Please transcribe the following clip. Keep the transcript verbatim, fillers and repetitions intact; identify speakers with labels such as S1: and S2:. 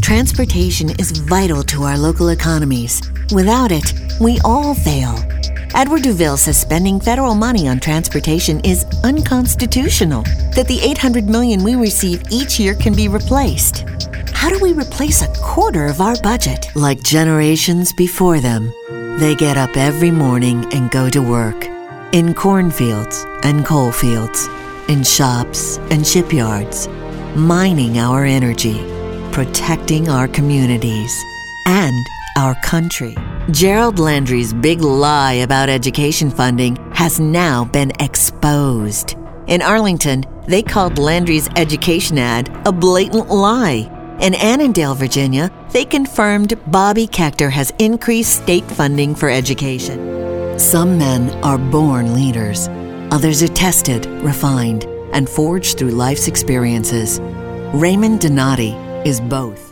S1: Transportation is vital to our local economies. Without it, we all fail. Edward Duville says spending federal money on transportation is unconstitutional, that the eight hundred million dollars we receive each year can be replaced. How do we replace a quarter of our budget? Like generations before them, they get up every morning and go to work. In cornfields and coal fields, in shops and shipyards, mining our energy, protecting our communities, and our country. Gerald Landry's big lie about education funding has now been exposed. In Arlington, they called Landry's education ad a blatant lie. In Annandale, Virginia, they confirmed Bobby Kechter has increased state funding for education. Some men are born leaders. Others are tested, refined, and forged through life's experiences. Raymond Donati is both.